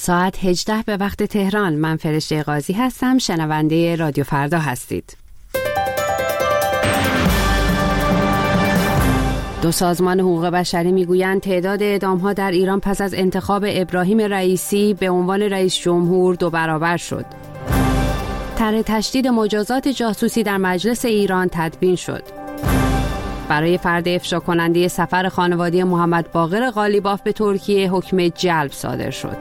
ساعت 18 به وقت تهران. من فرشته قاضی هستم. شنونده رادیو فردا هستید. دو سازمان حقوق بشری میگویند تعداد اعدام‌ها در ایران پس از انتخاب ابراهیم رئیسی به عنوان رئیس جمهور 2 برابر شد. طرح تشدید مجازات جاسوسی در مجلس ایران تدوین شد. برای فرد افشا کننده سفر خانواده محمد باقر قالیباف به ترکیه حکم جلب صادر شد.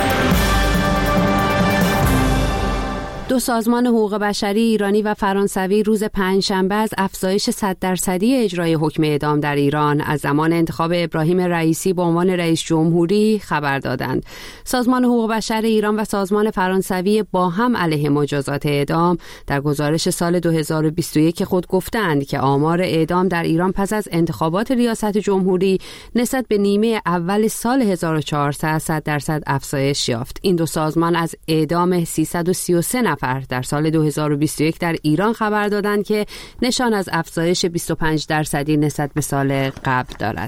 دو سازمان حقوق بشری ایرانی و فرانسوی روز پنجشنبه از افزایش 100% اجرای حکم اعدام در ایران از زمان انتخاب ابراهیم رئیسی به عنوان رئیس جمهوری خبر دادند. سازمان حقوق بشر ایران و سازمان فرانسوی با هم علیه مجازات اعدام در گزارش سال 2021 خود گفتند که آمار اعدام در ایران پس از انتخابات ریاست جمهوری نسبت به نیمه اول سال 1400 100% افزایش یافت. این دو سازمان از اعدام 333 نفر در سال 2021 در ایران خبر دادند که نشان از افزایش 25% نسبت به سال قبل دارد.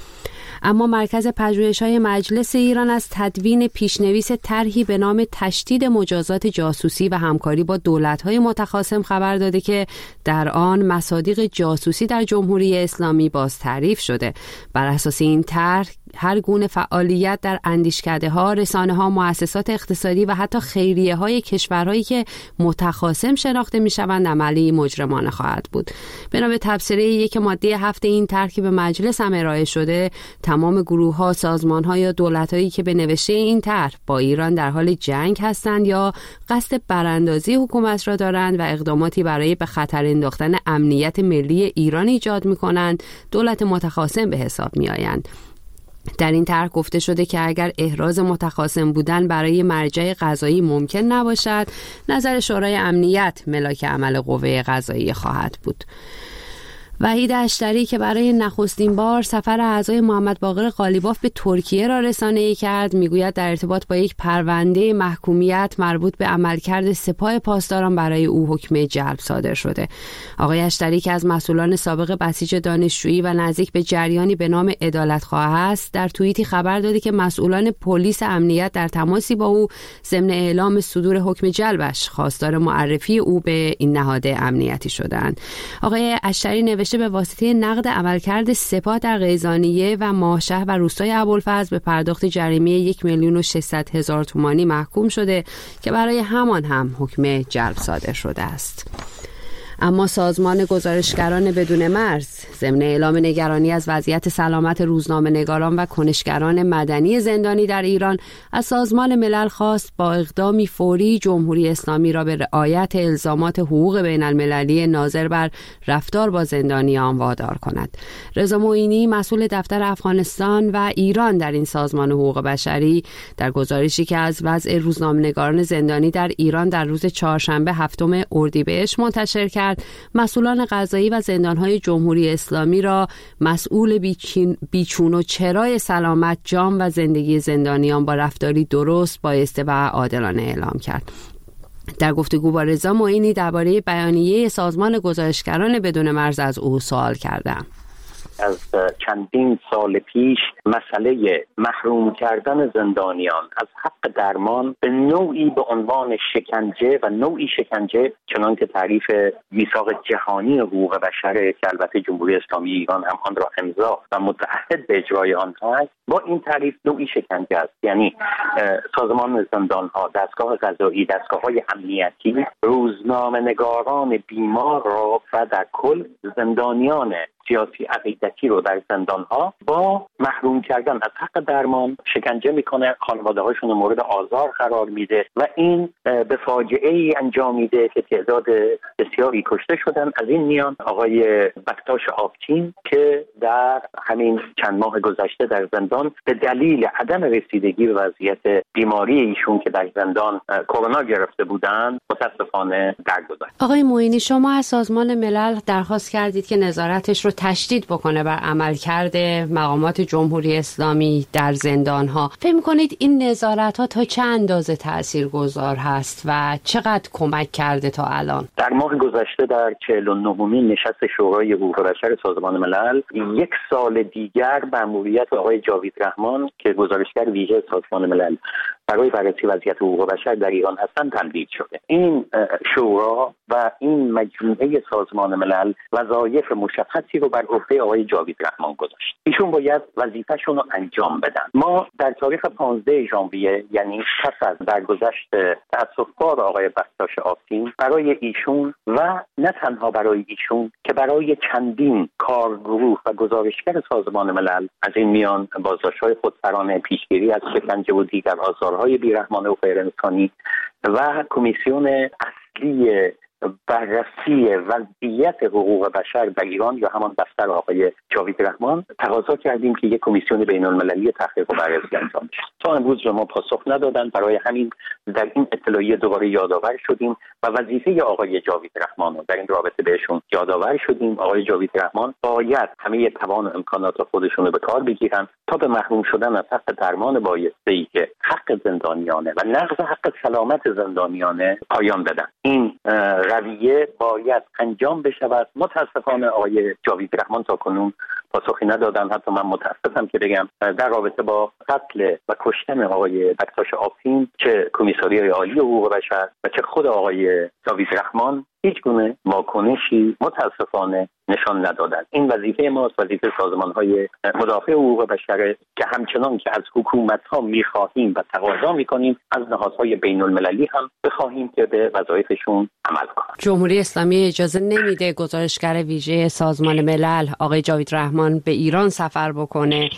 اما مرکز پژوهش‌های مجلس ایران از تدوین پیشنویس طرحی به نام تشدید مجازات جاسوسی و همکاری با دولت‌های متخاصم خبر داده که در آن مصادیق جاسوسی در جمهوری اسلامی باز تعریف شده. بر اساس این طرح هر گونه فعالیت در اندیشکده‌ها، رسانه‌ها، مؤسسات اقتصادی و حتی خیریه‌های کشورهایی که متخاصم شناخته می‌شوند عملی مجرمانه خواهد بود. بنا به تبصره 1 ماده 7 این طرح که به مجلس هم ارائه شده، تمام گروه‌ها، سازمان‌ها یا دولت‌هایی که به نوشته این طرح با ایران در حال جنگ هستند یا قصد براندازی حکومت را دارند و اقداماتی برای به خطر انداختن امنیت ملی ایران ایجاد می‌کنند، دولت متخاصم به حساب می‌آیند. در این طرح گفته شده که اگر احراز متخاصم بودن برای مرجع قضایی ممکن نباشد، نظر شورای امنیت ملاک عمل قوه قضاییه خواهد بود. وحید اشتری که برای نخستین بار سفر اعضای محمد باقر قالیباف به ترکیه را رسانه‌ای کرد، میگوید در ارتباط با یک پرونده محکومیت مربوط به عملکرد سپاه پاسداران برای او حکم جلب صادر شده. آقای اشتری که از مسئولان سابق بسیج دانشجویی و نزدیک به جریانی به نام عدالتخواه است، در توییتی خبر داده که مسئولان پلیس امنیت در تماسی با او ضمن اعلام صدور حکم جلبش خواستار معرفی او به این نهاد امنیتی شدند. آقای اشتری نوشته به واسطه نقد عملکرد سپاه در قیزانیه و ماهشهر و روستای ابوالفضل به پرداخت جریمه 1,600,000 تومانی محکوم شده که برای همان هم حکم جلب صادر شده است. اما سازمان گزارشگران بدون مرز ضمن اعلام نگرانی از وضعیت سلامت روزنامه‌نگاران و کنشگران مدنی زندانی در ایران از سازمان ملل خواست با اقدامی فوری جمهوری اسلامی را به رعایت الزامات حقوق بین المللی ناظر بر رفتار با زندانیان وادار کند. رضا معینی مسئول دفتر افغانستان و ایران در این سازمان حقوق بشری در گزارشی که از وضع روزنامه‌نگاران زندانی در ایران در روز چهارشنبه 7 اردیبهشت منتشر کرد، مسئولان قضایی و زندانهای جمهوری اسلامی را مسئول بیچون و چرای سلامت، جان و زندگی زندانیان با رفتاری درست، بایسته و عادلانه اعلام کرد. در گفتگو با رضا معینی درباره بیانیه سازمان گزارشگران بدون مرز از او سوال کردم. از چندین سال پیش مسئله محروم کردن زندانیان از حق درمان به نوعی به عنوان شکنجه و نوعی شکنجه چنان که تعریف میثاق جهانی حقوق بشر که البته جمهوری اسلامی ایران هم آن را امضا و متعهد به اجرای آن است، با این تعریف نوعی شکنجه است. یعنی سازمان زندان‌ها، دستگاه قضایی، دستگاه‌های امنیتی روزنامه‌نگاران بیمار را و در کل زندانیان سیاسی عقیدتی رو در زندان‌ها با محروم کردن از حق درمان شکنجه میکنه، خانواده‌هاشون مورد آزار قرار میده و این به فاجعه‌ای انجام میده که تعداد بسیاری کشته شدن. از این میان آقای بکتاش آبچین که در همین چند ماه گذشته در زندان به دلیل عدم رسیدگی به وضعیت بیماری ایشون که در زندان کرونا گرفته بودن متاسفانه درگذشت. آقای معینی، شما از سازمان ملل درخواست کردید که نظارتش رو تشدید بکنه بر عملکرد مقامات جمهوری اسلامی در زندان‌ها. فکر می‌کنید این نظارت‌ها تا چه اندازه تاثیرگذار هست و چقدر کمک کرده تا الان؟ در ماه گذشته در 49مین نشست شورای حقوق بشر سازمان ملل 1 سال دیگر مأموریت آقای جاوید رحمان که گزارشگر ویژه سازمان ملل برای بررسی وضعیت حقوق بشر در ایران هستند تمدید شده. این شورا و این مجموعه سازمان ملل وظایف مشخصی رو بر عهده آقای جاوید رحمان گذاشت. ایشون باید وظیفه‌شون رو انجام بدن. ما در تاریخ 15 ژانویه، یعنی پس از درگذشت تأسف‌بار آقای بختاش آفرین، برای ایشون و نه تنها برای ایشون که برای چندین کارگروه و گزارشگر سازمان ملل از این میان بازداشت‌های خودسرانه، پیشگیری از شکنجه و دیگر آزارهای بیرحمانه و غیرانسانی و کمیسیون اصلی بررسی وضعیت حقوق بشر در ایران یا همان دفتر آقای جاوید رحمان تقاضا کردیم که یک کمیسیون بین‌المللی تحقیق و بررسی انجام بشه. تا امروز به ما پاسخ ندادن. برای همین در این اطلاعیه دوباره یادآور شدیم و وظیفه آقای جاوید رحمان رو در این رابطه بهشون یادآور شدیم. آقای جاوید رحمان باید همه توان و امکانات خودشون رو به کار بگیرن تا به محروم شدن از حق درمان بایسته‌ای که حق زندانیانه و نقض حق سلامت زندانیانه پایان بدن. این رویه باید انجام بشود. متاسفانه آقای جاوید رحمان تا کنون پاسخی ندادن. حتی من متاسفم که بگم در رابطه با قتل و کشتن آقای بختاش آفرین چه کمیساریای عالی حقوق بشر و چه خود آقای جاوید رحمان هیچ گونه واکنشی متاسفانه نشان ندادند. این وظیفه ماست، وظیفه سازمان‌های مدافع حقوق بشر که همچنان که از حکومت‌ها می‌خواهیم و تقاضا می‌کنیم از نهادهای بین‌المللی هم بخواهیم که به وظایفشون عمل کنند. جمهوری اسلامی اجازه نمیده گزارشگر ویژه سازمان ملل آقای جاوید رحمان به ایران سفر بکنه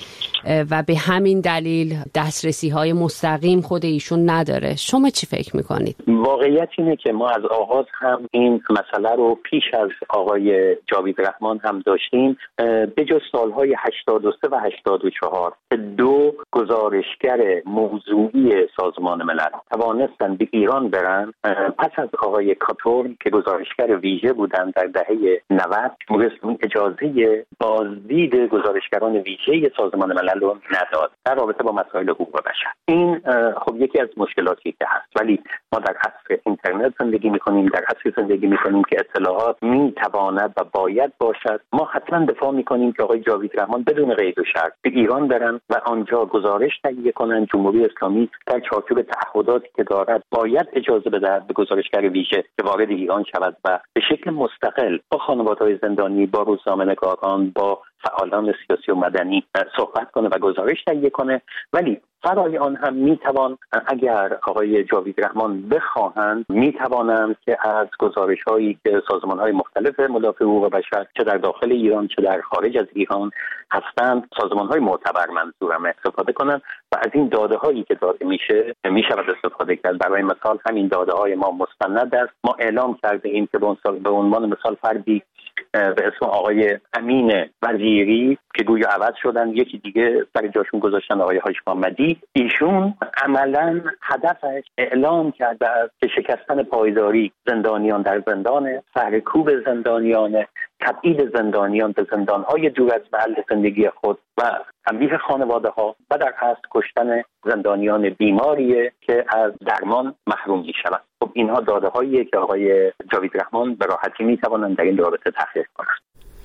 و به همین دلیل دسترسی‌های مستقیم خود ایشون نداره. شما چی فکر می‌کنید؟ واقعیت اینه که ما از آغاز هم این مسئله رو پیش از آقای جاوید رحمان هم داشتیم. به جز سالهای 83 و 84 دو گزارشگر موضوعی سازمان ملل توانستن به ایران برن. پس از آقای کاتورن که گزارشگر ویژه بودن در دهه 90 جمهوری اجازه بازدید گزارشگران ویژه سازمان ملل رو نداد در رابطه با مسائل حقوق بشر. این خب یکی از مشکلاتی که هست، ولی ما در عصر اینترنت زندگی می‌کنیم، در عصر زندگی می‌کنیم که اطلاعات می‌تواند و باید باشد. ما حتما دفاع می‌کنیم که آقای جاوید رحمان بدون قید و شرط به ایران برن و آنجا گزارش تهیه کنن. جمهوری اسلامی در چارچوب تعهداتی که دارد باید اجازه بدهد به گزارشگر ویژه که وارد ایران شود و به شکل مستقل با خانواده‌های زندانی، با روزنامه‌نگاران، با فعالان سیاسی و مدنی صحبت کنه و گزارش تهیه کنه. ولی برای آن هم میتوان اگر آقای جاوید رحمان بخواهند میتوانند که از گزارش هایی که سازمان های مختلف مدافع حقوق بشر چه در داخل ایران چه در خارج از ایران هستند، سازمان های معتبر منظورم، استفاده کنند و از این داده هایی که داده میشود استفاده کرد. برای مثال همین داده های ما مستند است. ما اعلام کرده ایم که به عنوان مثال فردی به اسم آقای امین وزیری که گویا عوض شدن، یکی دیگه سر جاشون گذاشتن آقای هاشم محمدی. ایشون عملاً هدفش اعلام کرده است که شکستن پایداری زندانیان در زندان، سرکوب زندانیان، تبعید زندانیان به زندانهای دور از محل زندگی خود و تنبیه خانواده‌ها و در اصل کشتن زندانیان بیماریه که از درمان محروم می‌شوند. خب اینها داده‌هاییه که آقای جاوید رحمان به راحتی می‌توانند در این رابطه تحقیق کنند.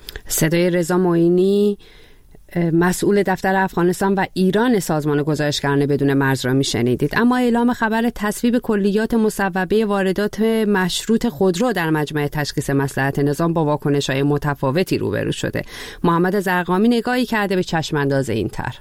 صدای رضا معینی، مسئول دفتر افغانستان و ایران سازمان گزارشگران بدون مرز را میشنیدید. اما اعلام خبر تصویب کلیات مصوبه واردات مشروط خودرو در مجمع تشخیص مصلحت نظام با واکنش‌های متفاوتی روبرو شده. محمد زرقامی نگاهی کرده به چشم‌انداز این طرح.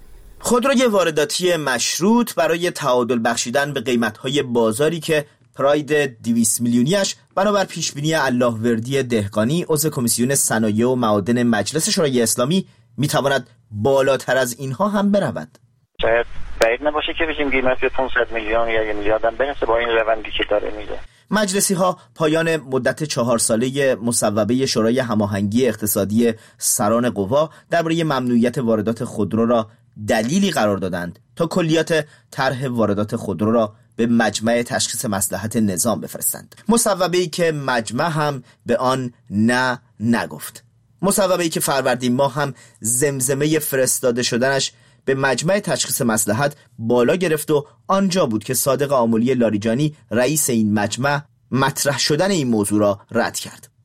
خودروی وارداتی مشروط برای تعادل بخشیدن به قیمت‌های بازاری که پراید 200 میلیونیش بنابر پیشبینی اللهوردی دهقانی عضو کمیسیون صنایع و معادن مجلس شورای اسلامی میتواند بالاتر از اینها هم برود. شاید بعید نباشه که بشیم قیمت 500 میلیون یا 1 میلیارد هم برسه با این روندی که داره میده. مجلسی ها پایان مدت 4 ساله مصوبه شورای هماهنگی اقتصادی سران قوا درباره ممنوعیت واردات خودرو را دلیلی قرار دادند تا کلیات طرح واردات خودرو را به مجمع تشخیص مصلحت نظام بفرستند. مصوبه‌ای که مجمع هم به آن نه نگفت. مصوبه‌ای که فروردین ماه هم زمزمه فرستاده شدنش به مجمع تشخیص مصلحت بالا گرفت و آنجا بود که صادق آملی لاریجانی رئیس این مجمع مطرح شدن این موضوع را رد کرد.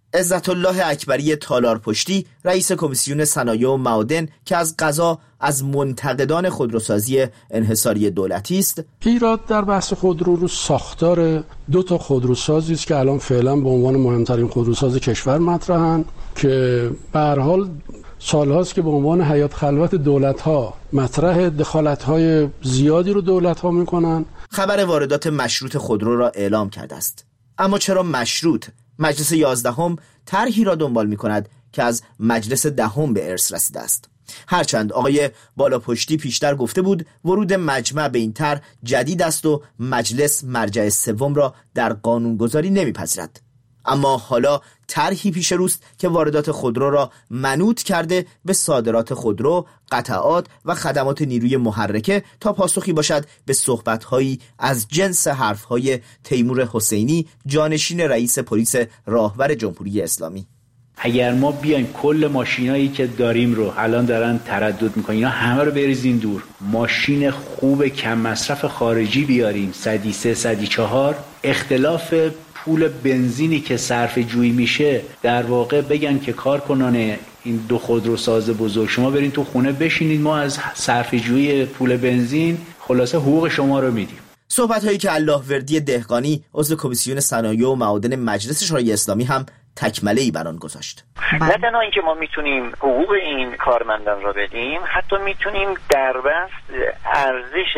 عزت الله اکبری تالارپشتی رئیس کمیسیون صنایع و معادن که از قضا از منتقدان خودروسازی انحصاری دولتی است، ایراد در بحث خودرو رو ساختار 2 تا خودروسازی است که الان فعلا به عنوان مهمترین خودروساز کشور مطرحن که به هر حال سالهاست که به عنوان حیات خلوت دولت‌ها مطرح دخالت‌های زیادی رو دولت‌ها می‌کنن. خبر واردات مشروط خودرو را اعلام کرده است. اما چرا مشروط؟ مجلس 11 طرحی را دنبال می‌کند که از مجلس 10 به ارث رسیده است. هرچند آقای بالاپشتی پیشتر گفته بود ورود مجمع به این طرح جدید است و مجلس مرجع سوم را در قانونگذاری نمی‌پذیرد. اما حالا طرحی پیش روست که واردات خودرو را منوط کرده به صادرات خودرو، قطعات و خدمات نیروی محرکه تا پاسخی باشد به صحبت‌هایی از جنس حرف‌های تیمور حسینی، جانشین رئیس پلیس راهور جمهوری اسلامی. اگر ما بیایم کل ماشینایی که داریم رو الان دارن تردد میکنن، اینا همه رو بریزین دور، ماشین خوب کم مصرف خارجی بیاریم 103 104، اختلاف پول بنزینی که صرف جویی میشه در واقع بگن که کارکنان این 2 خودروساز بزرگ شما برین تو خونه بشینید، ما از صرف جویی پول بنزین خلاصه حقوق شما رو میدیم. صحبت هایی که اللهوردی دهقانی عضو کمیسیون صنایع و معادن مجلس شورای اسلامی هم تکمله‌ای بر آن گذاشت. نه تنها اینکه ما میتونیم حقوق این کارمندان را بدیم، حتی میتونیم در بست ارزش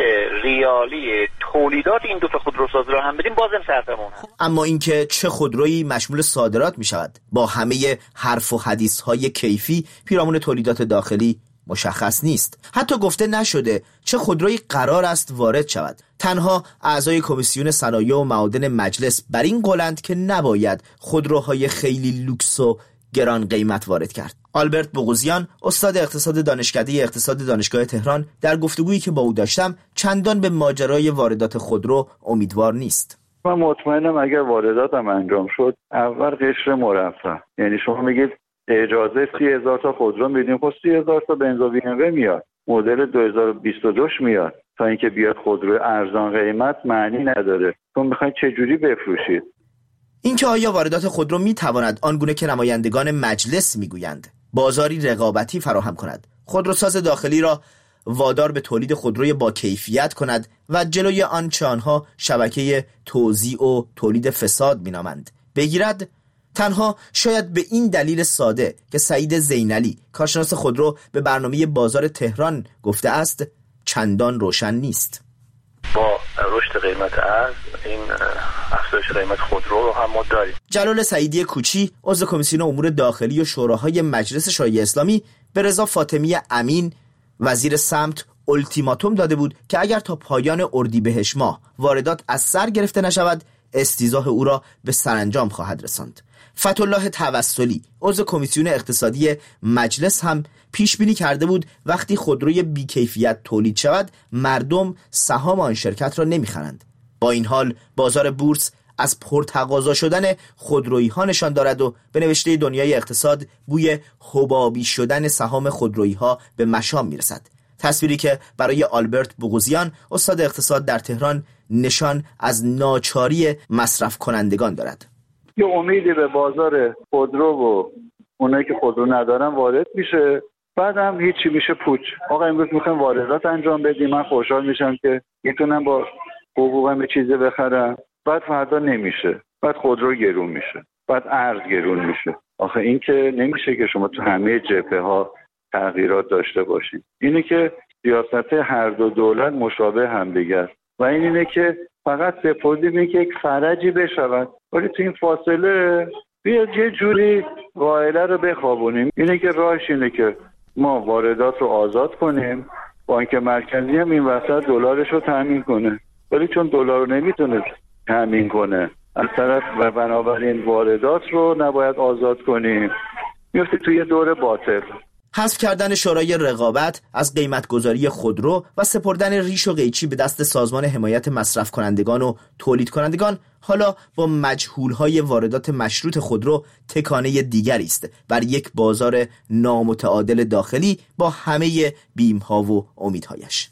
ریالی تولیدات این 2 تا خودروساز را هم بدیم، بازم صرفمون هست. اما اینکه چه خودرویی مشمول صادرات میشود با همه حرف و حدیث‌های کیفی پیرامون تولیدات داخلی مشخص نیست. حتی گفته نشده چه خودرویی قرار است وارد شود. تنها اعضای کمیسیون صنایع و معادن مجلس بر این قولند که نباید خودروهای خیلی لوکس و گران قیمت وارد کرد. آلبرت بوغوزیان، استاد اقتصاد دانشکده اقتصاد دانشگاه تهران، در گفتگویی که با او داشتم چندان به ماجرای واردات خودرو امیدوار نیست. من مطمئنم اگر واردات هم انجام شد اول قشر مرفه، یعنی شما میگید اجازه 30,000 تا خودرو میدیم، خب 30,000 تا بنز و بی ام و میاد، مدل 2022 میاد، تا اینکه بیاد خودرو ارزان قیمت معنی نداره. تو میخواید چه جوری بفروشید؟ اینکه آیا واردات خودرو میتواند آنگونه که نمایندگان مجلس میگویند بازاری رقابتی فراهم کند، خودروساز داخلی را وادار به تولید خودروی با کیفیت کند و جلوی آنچه آنها شبکه توزیع و تولید فساد مینامند بگیرد؟ تنها شاید به این دلیل ساده که سعید زینعلی، کارشناس خودرو، به برنامه بازار تهران گفته است چندان روشن نیست. با رشد قیمت ارز این افزایش قیمت خودرو رو هم ما داریم. جلال سعیدی کوچی، عضو کمیسیون امور داخلی و شوراهای مجلس شورای اسلامی، به رضا فاطمی امین، وزیر سمت، التیماتوم داده بود که اگر تا پایان اردیبهشت ماه واردات از سر گرفته نشود استیضاح او را به سرانجام خواهد رساند. فتح‌الله توسلی، عضو کمیسیون اقتصادی مجلس، هم پیش بینی کرده بود وقتی خودروی بیکیفیت تولید شود مردم سهام آن شرکت را نمیخرند. با این حال بازار بورس از پرتقاضا شدن خودرویی ها نشان دارد و به نوشته دنیای اقتصاد بوی حبابی شدن سهام خودرویی ها به مشام میرسد. تصویری که برای آلبرت بوغوزیان، استاد اقتصاد در تهران، نشان از ناچاری مصرف کنندگان دارد. یه امیدی به بازار خودرو و اونایی که خودرو ندارن وارد میشه، بعد هم هیچی میشه پوچ. آقا امروز میخوایم واردات انجام بدیم، من خوشحال میشم که میتونم با حقوقم به چیزی بخرم، بعد فردا نمیشه، بعد خودرو گرون میشه، بعد ارز گرون میشه. آخه این که نمیشه که شما تو همه جبهه ها تغییرات داشته باشید. اینه که سیاست هر دو دولت مشابه همدیگه است و اینه که فقط سپردیم که یک فرجی بشود، ولی تو این فاصله بیاد یه جوری قائله رو بخوابونیم. اینه که راهش اینه که ما واردات رو آزاد کنیم، بانک مرکزی هم این وسط دلارش رو تامین کنه، ولی چون دلار رو نمیتونه تامین کنه از طرف و بنابراین واردات رو نباید آزاد کنیم، میفته توی یه دور باطل. حذف کردن شورای رقابت از قیمتگذاری خودرو و سپردن ریش و قیچی به دست سازمان حمایت مصرف کنندگان و تولید کنندگان حالا با مجهول‌های واردات مشروط خودرو تکانه دیگری است بر یک بازار نامتعادل داخلی با همه بیم‌ها و امیدهایش.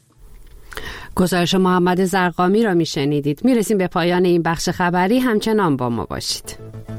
گزارش محمد زرقامی را میشنیدید. میرسیم به پایان این بخش خبری، همچنان با ما باشید.